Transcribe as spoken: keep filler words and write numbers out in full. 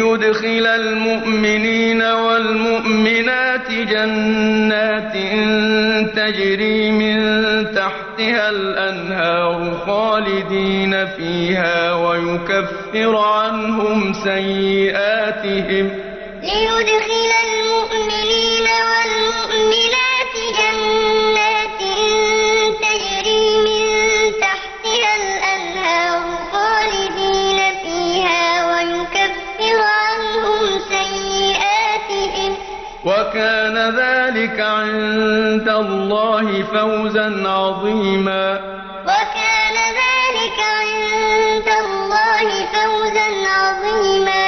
ليدخل المؤمنين والمؤمنات جنات تجري من تحتها الأنهار خالدين فيها ويكفر عنهم سيئاتهم ليدخل المؤمنين والمؤمنات جنات تجري من تحتها الأنهار خالدين فيها ويكفر عنهم سيئاتهم وكان ذلك عند الله فوزا عظيما وكان ذلك عند الله فوزا عظيما